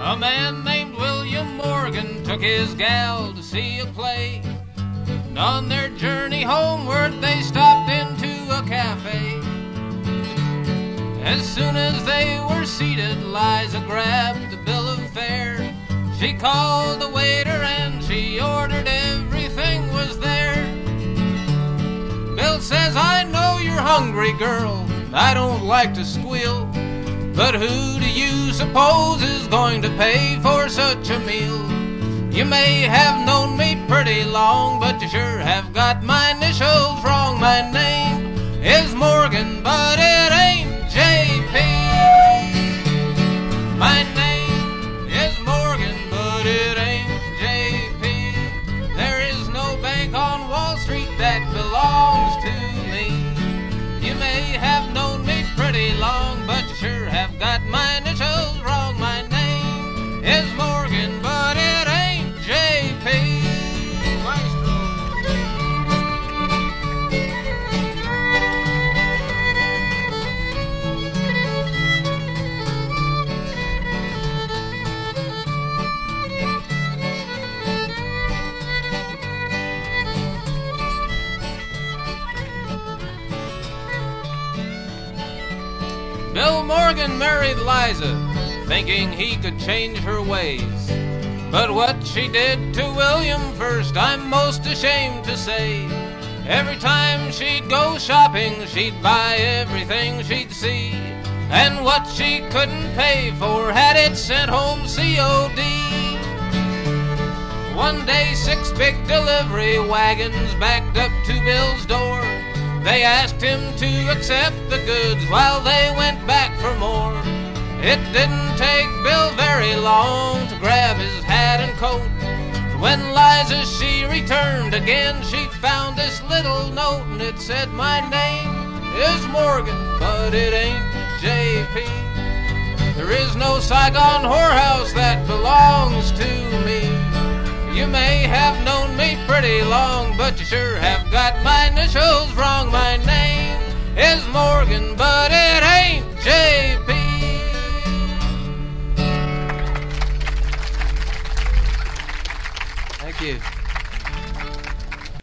A man named William Morgan took his gal to see a play. And on their journey homeward they stopped into a cafe. As soon as they were seated, Liza grabbed the bill of fare. She called the waiter and she ordered everything was there. Bill says, "I know you're hungry, girl. I don't like to squeal. But who do you suppose is going to pay for such a meal? You may have known me pretty long, but you sure have got my initials wrong. My name is Morgan, but it ain't J.P. My name is Morgan, but it ain't J.P. There is no bank on Wall Street that belongs to me. You may have known me pretty long, but you sure have got my initials wrong. My name is Morgan, but it ain't J.P. Bill Morgan married Liza, thinking he could change her ways. But what she did to William first, I'm most ashamed to say. Every time she'd go shopping, she'd buy everything she'd see. And what she couldn't pay for, had it sent home COD. One day 6 big delivery wagons backed up to Bill's door. They asked him to accept the goods while they went back for more. It didn't take Bill very long to grab his hat and coat. When Liza, she returned again, she found this little note, and it said, "My name is Morgan, but it ain't J.P. There is no Saigon whorehouse that belongs to me. You may have known me pretty long, but you sure have got my initials wrong. My name is Morgan, but it